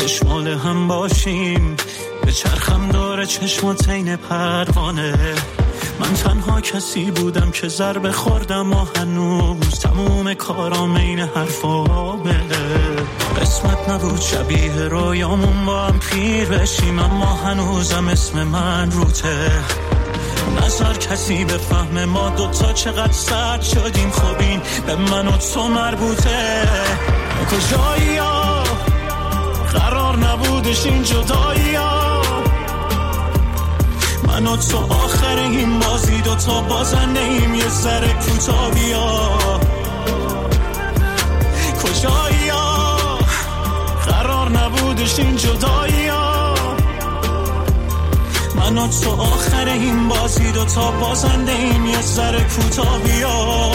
چشمال هم باشیم، به چرخم داره چشمات عین پروانه. من تنها کسی بودم که ضربه خوردم و هنوز تموم کارام این حرفا بده. قسمت نبود شبیه رویامون با هم پیر بشیم، اما هنوزم اسم من روته. نظر کسی به فهم ما دوتا چقدر سرد شدیم، خب این به من و تو مربوطه. کجایی ها قرار نبودش این جدایی ها، من و تو آخر این بازی دوتا بازنده ایم، یه ذره کوتاه بیا. کجایی ها قرار نبودش این جدایی ها، من و تو آخر این بازی دوتا بازنده ایم، یه ذره کوتاه بیا.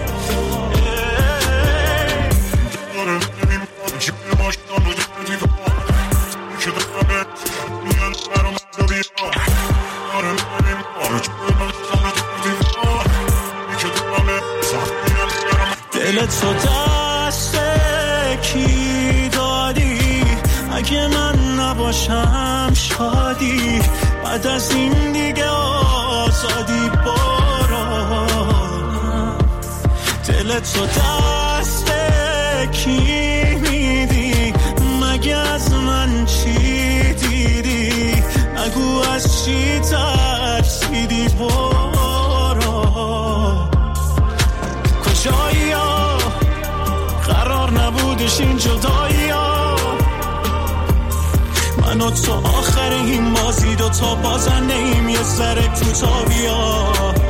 دل تو دست کی دادی؟ اگه من نباشم شادی، بعد از این دیگه آزادی برو. دل تو دست کی میدی؟ مگه از من چی دیدی؟ نگو از چی ترسیدی برو. کجایی ها قرار نبودش این جدایی ها، من و تو آخر این بازی دوتا بازنده ایم، یه ذره کوتاه بیا.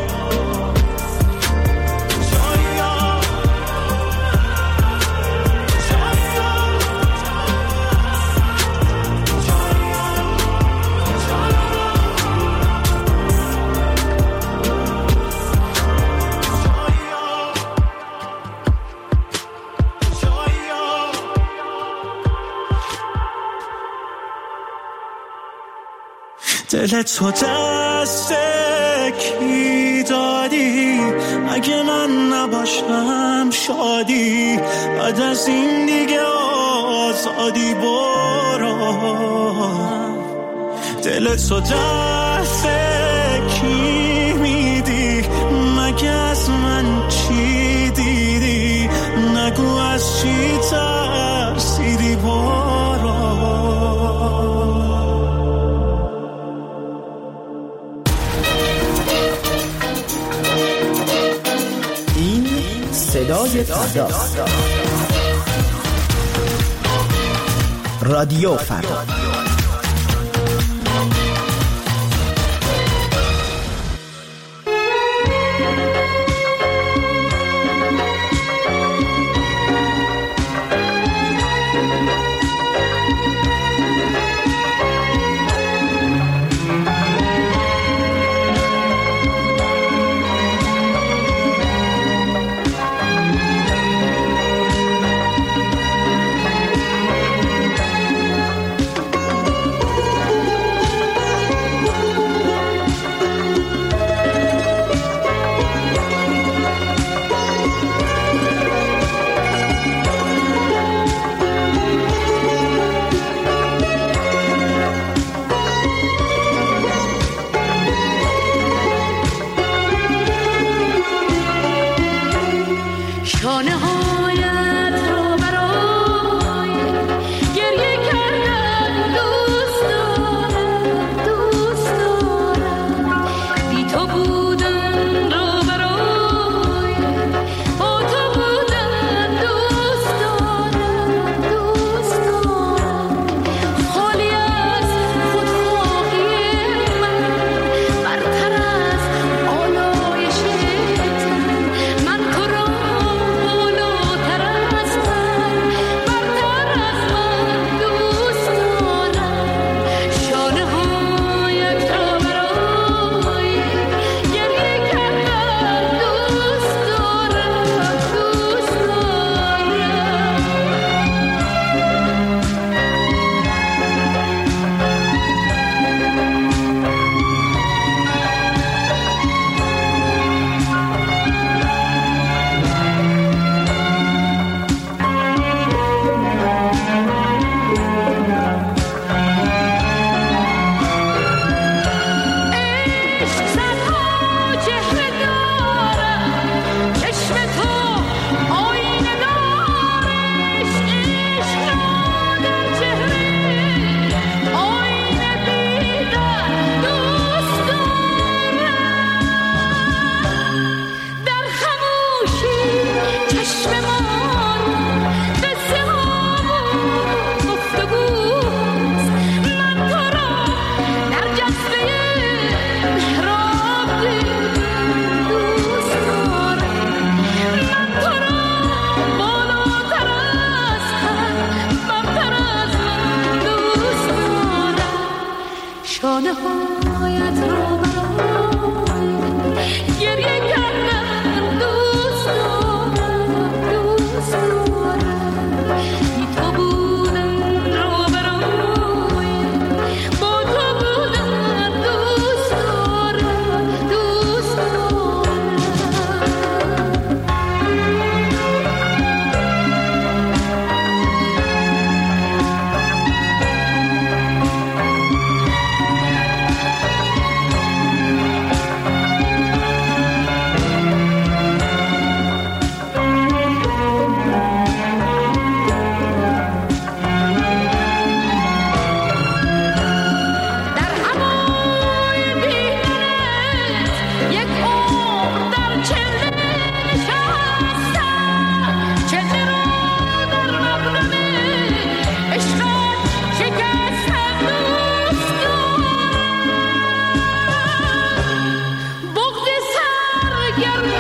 دل تو دست کی دادی؟ اگه من نباشم شادی، بعد از این دیگه آزادی برو. دل تو دست کی میدی؟ مگه از من چی دیدی؟ نگو از چی ترسیدی برو. صدای فردا، رادیو فردا.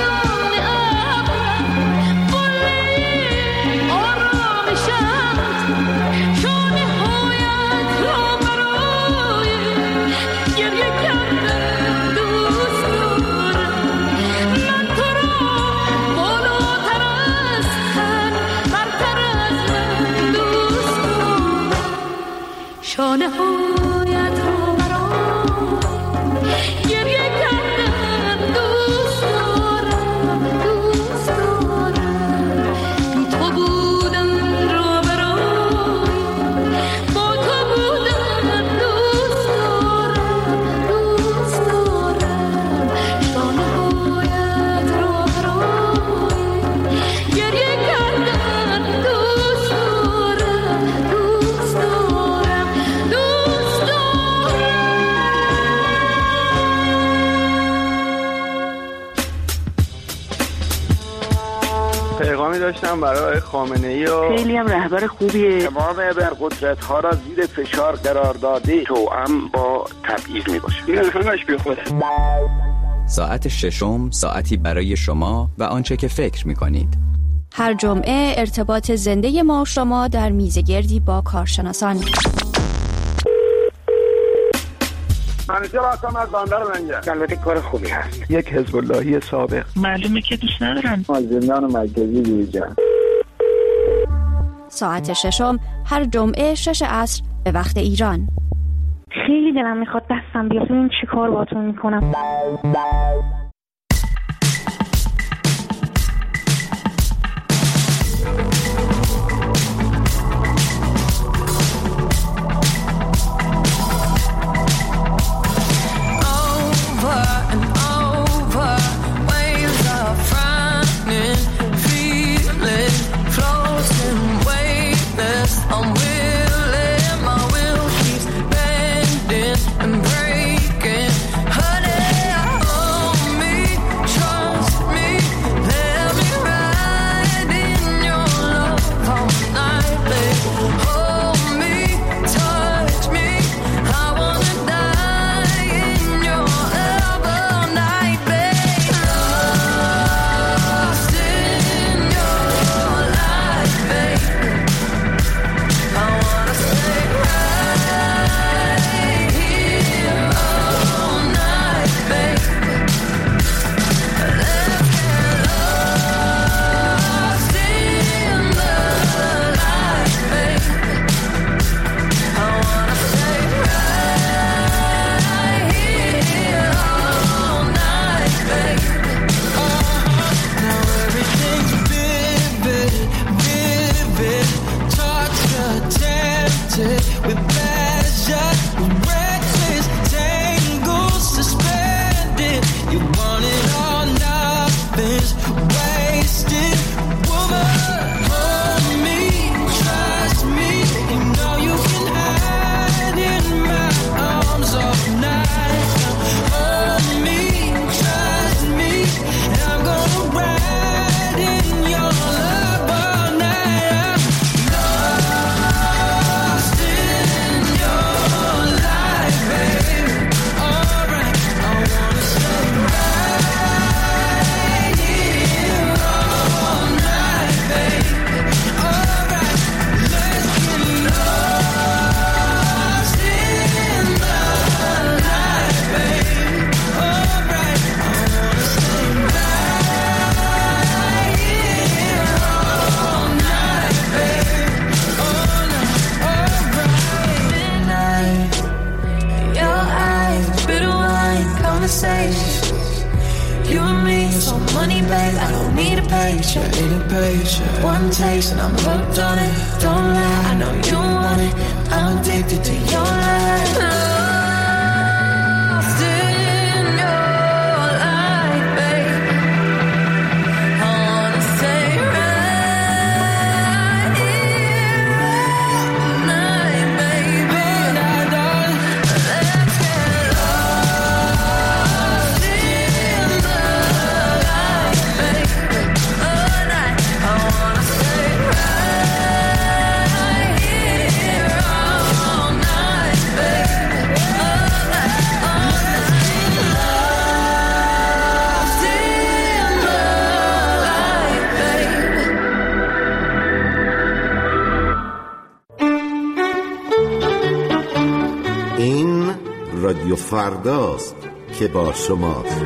داشتم برای خامنه‌ای و خیلی هم رهبر خوبیه. تمام ابرقدرت‌ها را زیر فشار قرار داده، توأم با تبعیض میباشه. این همش بیخوده. ساعت ششم، ساعتی برای شما و آنچه که فکر می‌کنید. هر جمعه ارتباط زنده ما شما در میزگردی با کارشناسان. منیجر هستم از بندر لنگر. البته کار خوبی هست. یک حزب اللهی سابق. معلومه که دوست ندارن. از زندان مرکزی بیرون. ساعت ششم هر جمعه 6 عصر به وقت ایران. خیلی دلم میخواد دستم بیاد ببینم چی کار باهاتون میکنم. You and me, so money, babe, I don't need a paycheck. One taste and I'm hooked on it. Don't lie, I know you want it. I'm addicted to your life. Lost in your life, babe. I wanna stay right here all night, baby. Let's get lost in the light, baby. All night, I wanna stay right here all night, baby. رادیو فرداست که با شماست.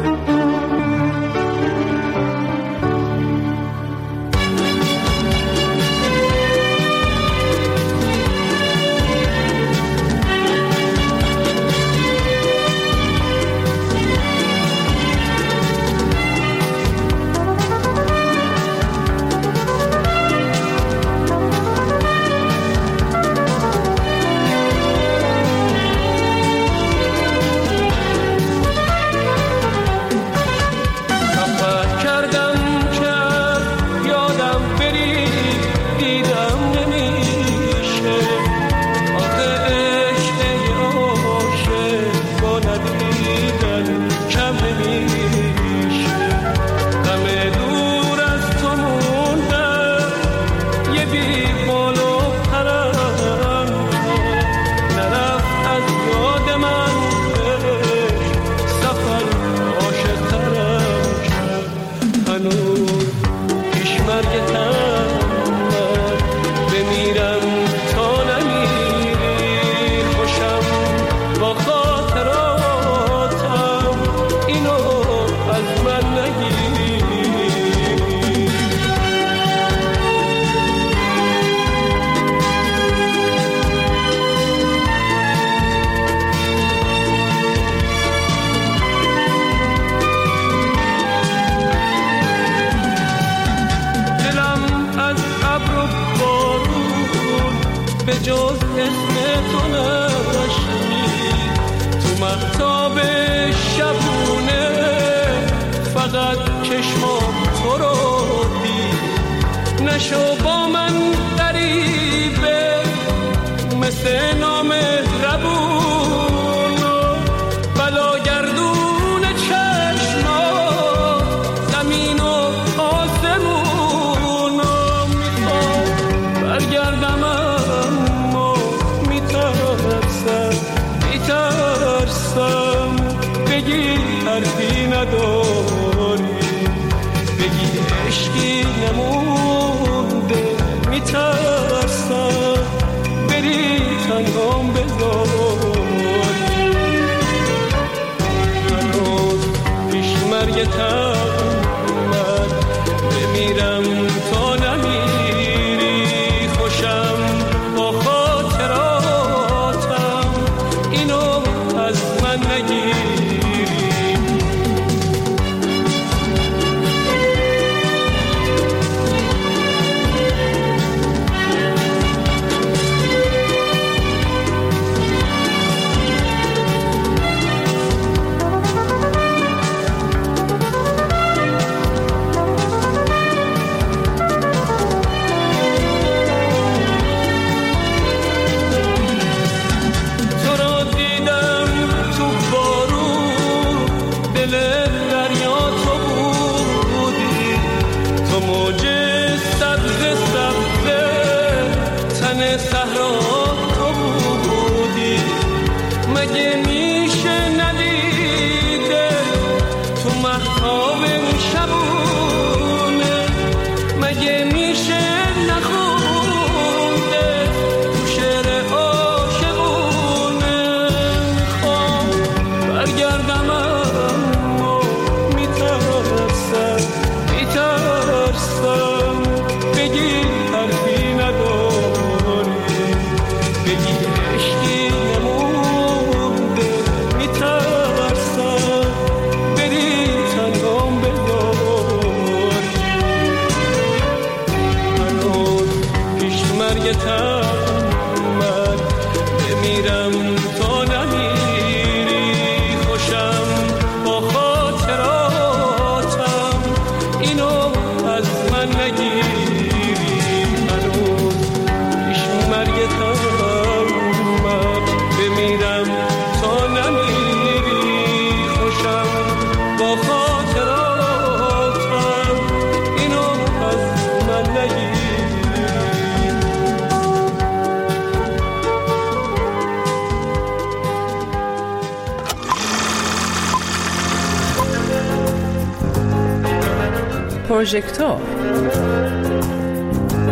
پروژکتور.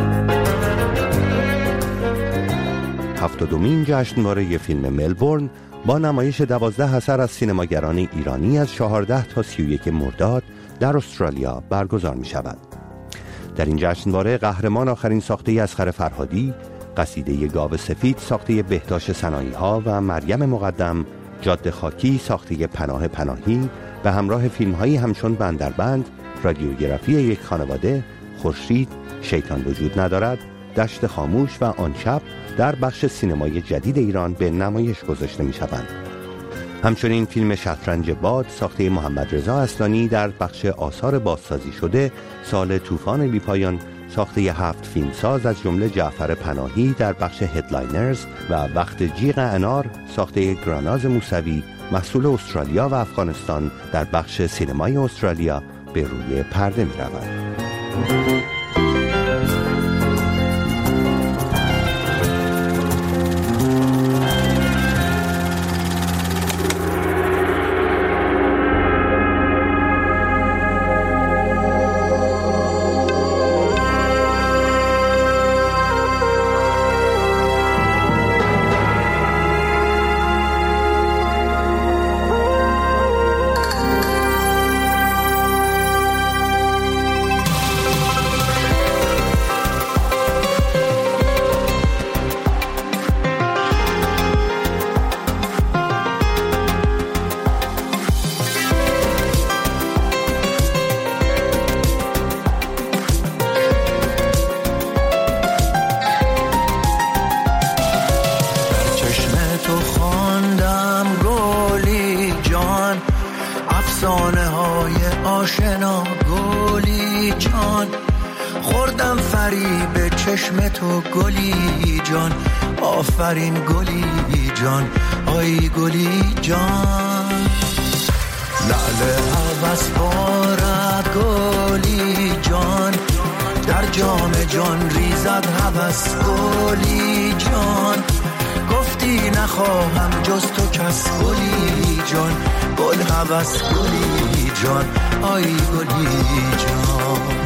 هفتادمین جشنواره فیلم ملبورن با نمایش 12 اثر از سینماگران ایرانی از 14 تا 31 مرداد در استرالیا برگزار می شود. در این جشنواره قهرمان آخرین ساخته اصغر فرهادی، قصیده گاو سفید ساخته بهداشت صنایع‌ها و مریم مقدم، جاده خاکی ساخته پناه پناهی به همراه فیلم‌هایی همچون بندربند، رادیوگرافی یک خانواده، خورشید، شیطان وجود ندارد، دشت خاموش و آن شب در بخش سینمای جدید ایران به نمایش گذاشته می‌شوند. همچنین فیلم شطرنج باد ساخته محمد رضا اصلانی در بخش آثار بازسازی شده، سال طوفان بی‌پایان ساخته 7 فیلمساز از جمله جعفر پناهی در بخش هدلاینرز و وقت جیغ انار ساخته گراناز موسوی محصول استرالیا و افغانستان در بخش سینمای استرالیا به روی پرده می رود. آشنا گلی جان، خوردم فریب چشم تو گلی جان، آفرین گلی جان، آی گلی جان. لعل هوس بارد گلی جان، در جام جان ریزد هوس گلی جان. گفتی نخواهم جز تو کس گلی جان، گل هوس گلی جان، آی گلی جان.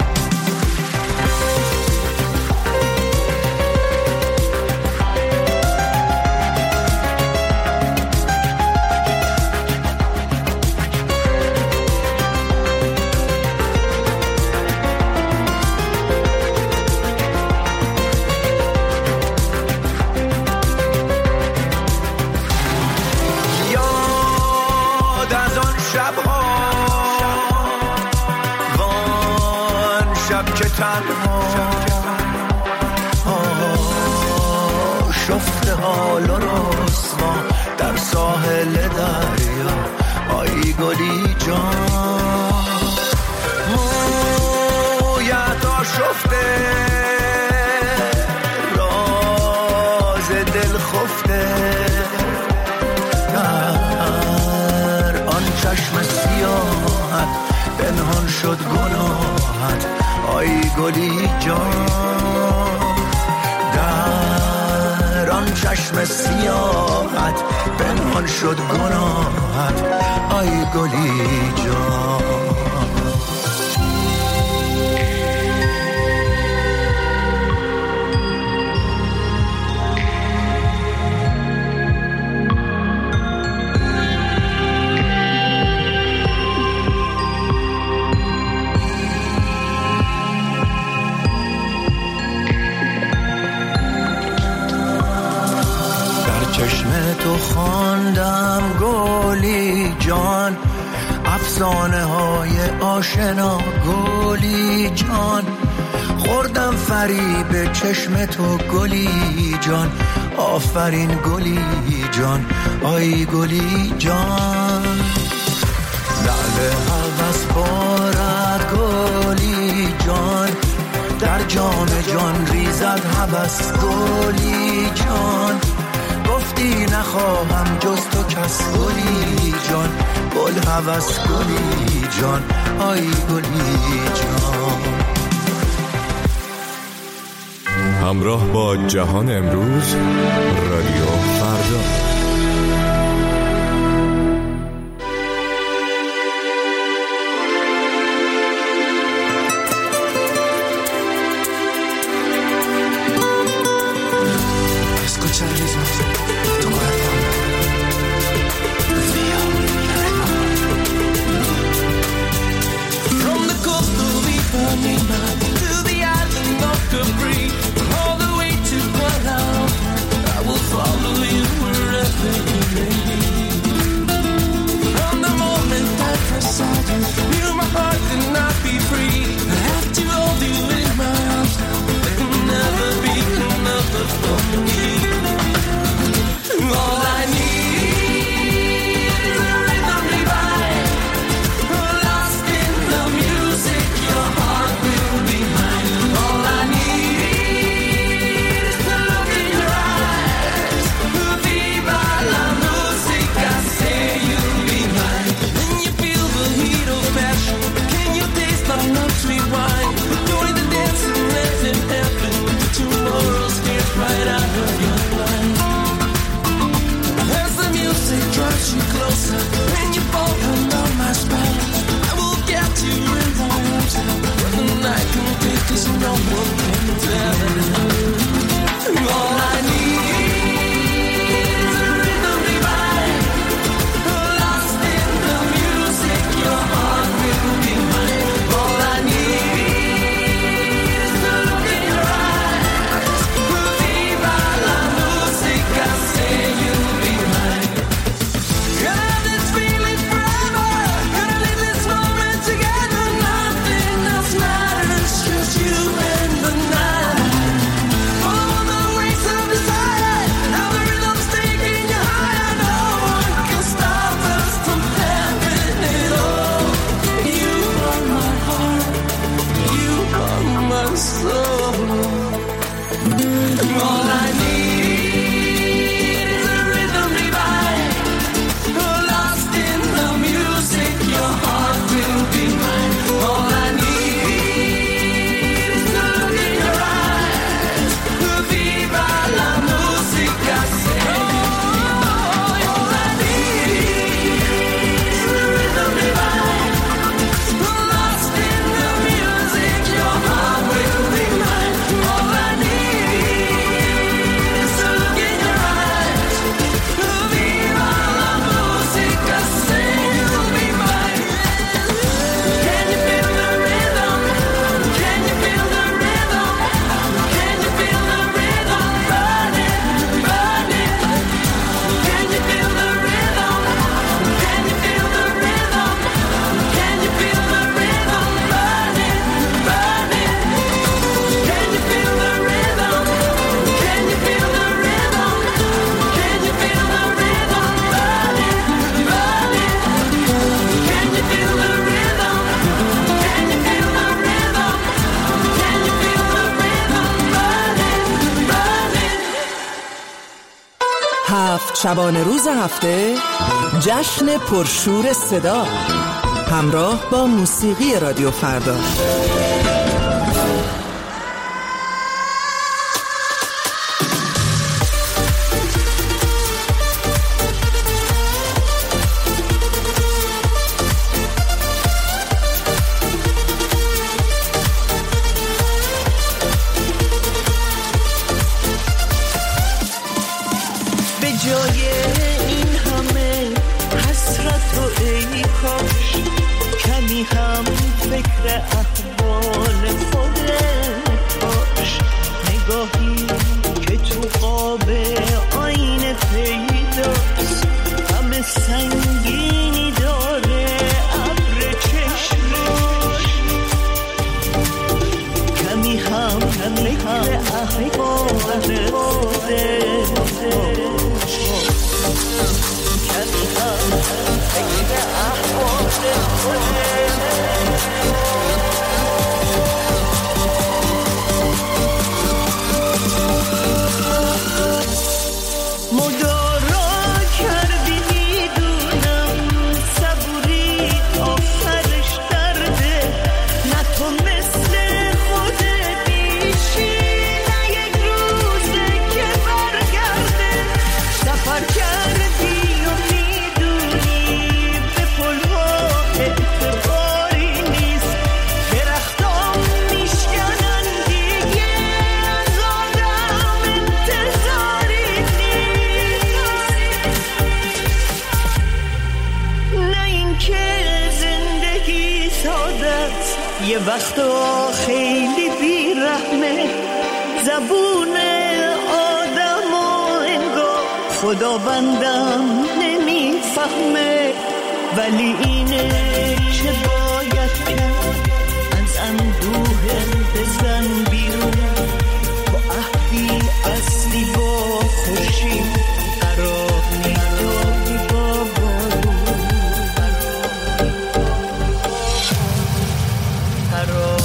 شفته حال و رسوا در ساحل دریا، آی گلی جان. مویت آشفته راز دل خفته، در آن چشم سیاحت پنهان شد گناهت، آی گلی جان. در آن چشم سیاحت پنهان شد گناهت، آی گلی جان. تو خواندم گلی جان، افسانه های آشنا گلی جان. خوردم فریب چشم تو گلی جان، آفرین گلی جان، آی گلی جان. لعل هوس بارد گلی جان، در جام جان ریزد هوس گلی جان. گفتی نخواهم جز تو کس گلی جان، گل هوس گلی جان، آی گلی جان. همراه با جهان امروز، رادیو فردا. شبانه روز هفته جشن پرشور صدا همراه با موسیقی رادیو فردا. وقتا خیلی بیرحمه، زبون آدم و انگار خدا بندم نمیفهمه، ولی اینه که باید کرد، از اندوه بزن بیرون، با عهدی اصلی با خوشی قرار میدادی با بارون، قرار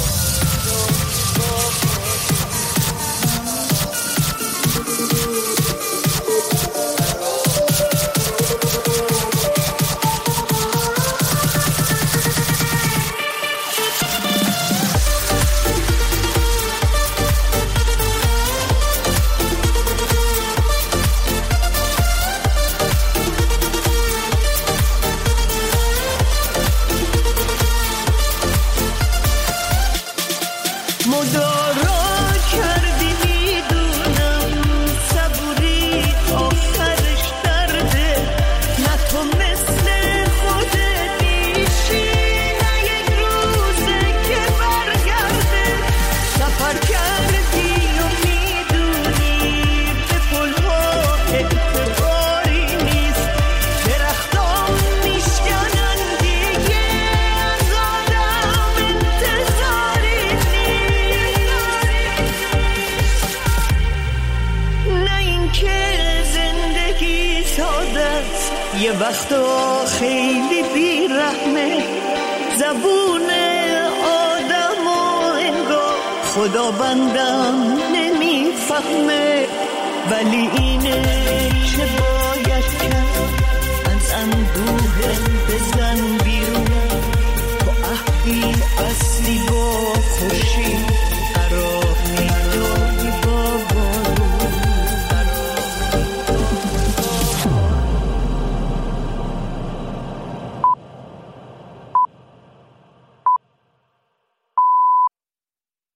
یه وقتا خیلی بیرحمه، زبون آدم و انگار خدا بندم نمیفهمه، ولی اینه که باید کرد، از اندوه بزن بیرون، با عهدی اصلی با خوشی